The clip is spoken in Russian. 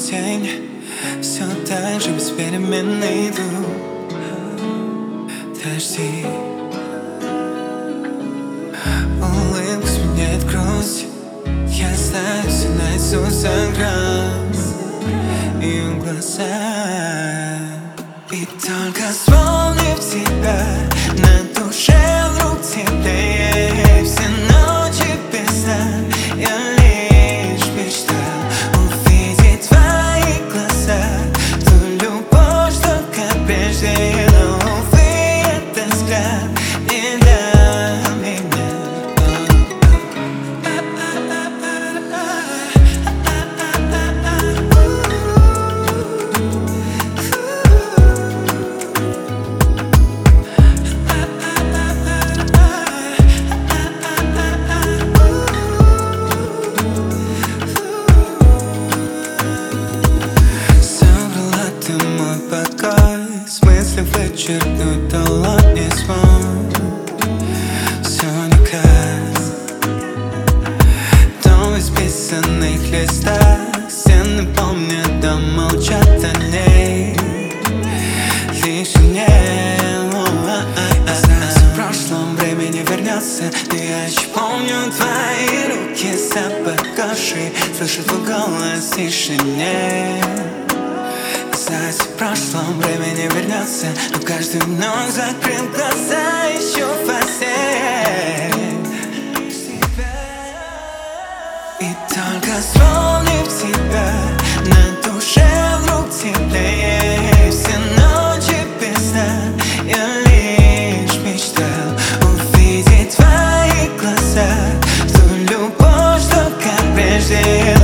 тень, все так же беспеременно иду. Дожди, улыбка сменяет грусть. Я знаю, все наизусть за грань ее глаза. И только вспомнив тебя, на душе вдруг теплее. Все ночи без сна я лишь мечтал увидеть твои глаза, ту любовь, что как прежде. Но, увы, этот взгляд не для меня. Смыслы вычеркнуть талант не смог. Все никак. Дом в исписанных листах, стены помнят, да молчат о ней. Лишь мне знаю, в прошлом время не вернется, но я еще помню твои руки, запах кожи, слышу твой голос в тишине. Знать, в прошлом время не вернется, но каждую ночь закрыл глаза еще в постель. И только вспомнив тебя, на душе вдруг теплее. Все ночи без сна я лишь мечтал увидеть твои глаза, ту любовь, что как прежде.